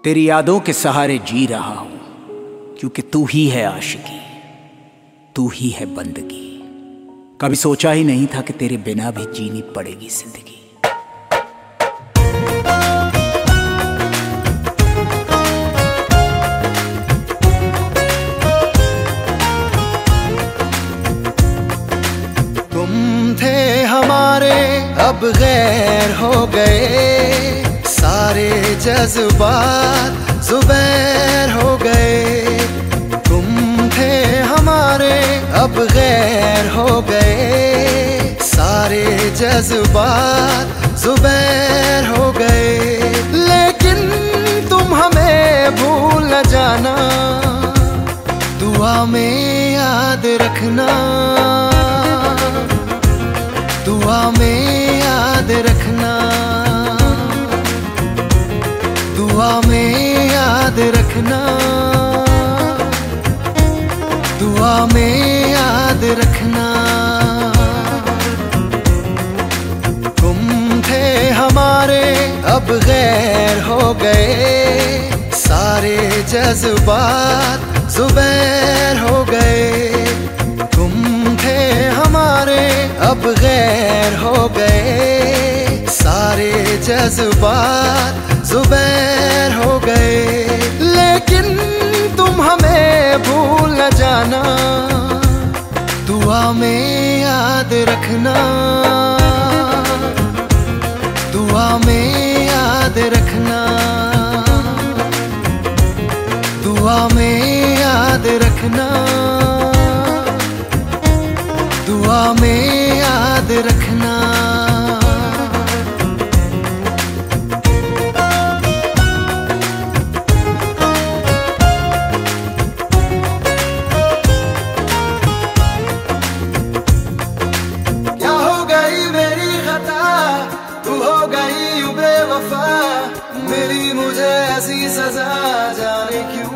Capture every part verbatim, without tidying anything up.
तेरी यादों के सहारे जी रहा हूं, क्योंकि तू ही है आशिकी, तू ही है बंदगी। कभी सोचा ही नहीं था कि तेरे बिना भी जीनी पड़ेगी जिंदगी। तुम थे हमारे अब गैर हो गए, सारे जज्बात ज़ुबैर हो गए। तुम थे हमारे अब गैर हो गए, सारे जज्बात ज़ुबैर हो गए। लेकिन तुम हमें भूल न जाना, दुआ में याद रखना, दुआ में याद रखना, दुआ में याद रखना, दुआ में याद रखना। तुम थे हमारे अब गैर हो गए, सारे जज्बात ज़ुबैर हो गए। तुम थे हमारे अब गैर हो गए, सारे जज्बात ज़ुबैर हो गए। लेकिन तुम हमें भूल न जाना, दुआ में याद रखना, दुआ में याद रखना, दुआ में याद रखना, दुआ में याद रखना। क्या हो गई मेरी खता, तू हो गई यूं बेवफा, मेरी मुझे ऐसी सजा जाने क्यों।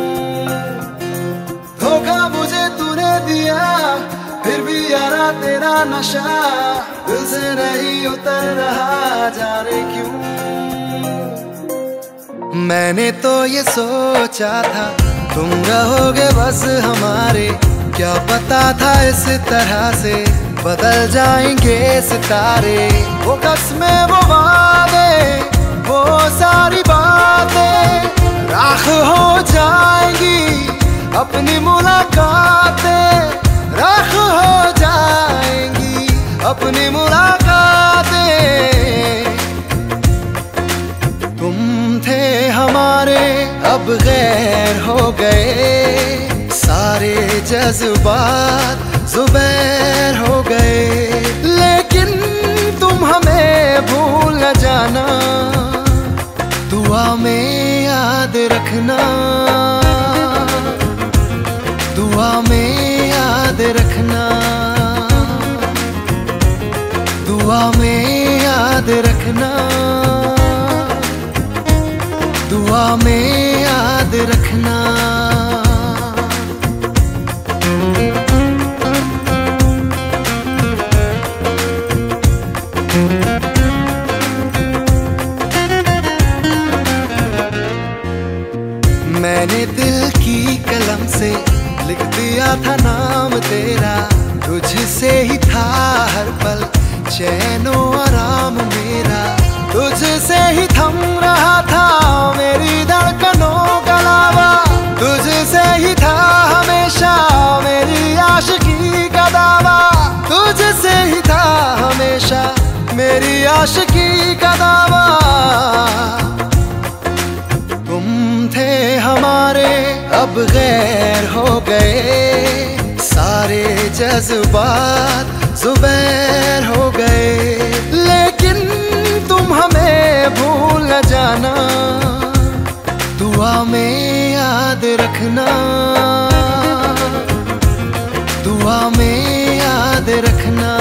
धोखा मुझे तूने दिया, फिर भी यारा तेरा नशा दिल से नहीं उतर रहा, जाने क्यों। मैंने तो ये सोचा था तुम रहोगे बस हमारे, क्या पता था इस तरह से बदल जाएंगे सितारे। वो कसमें वो वादे वो सारी बातें राख हो जाएंगी, अपनी मुलाकातें राख हो जाएंगी, अपनी मुलाकातें। तुम थे हमारे अब गैर हो गए, सारे जज्बात ज़ुबैर हो गए। लेकिन तुम हमें भूल न जाना, दुआ में याद रखना, दुआ में याद रखना, दुआ में याद रखना, दुआ में याद रखना। मैंने दिल की कलम से लिख दिया था नाम तेरा, तुझसे ही था हर पल चैनो आराम मेरा। तुझसे ही थम रहा था मेरी धड़कनों का लावा, तुझसे ही था हमेशा मेरी आशिकी का दावा, तुझसे ही था हमेशा मेरी आशिकी का दावा। तुम थे हमारे अब गैर हो गए, सारे जज्बात ज़ुबैर हो गए। लेकिन तुम हमें भूल न जाना, दुआ में याद रखना, दुआ में याद रखना,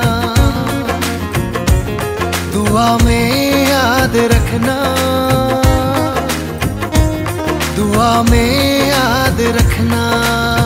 दुआ में याद रखना, दुआ में याद रखना।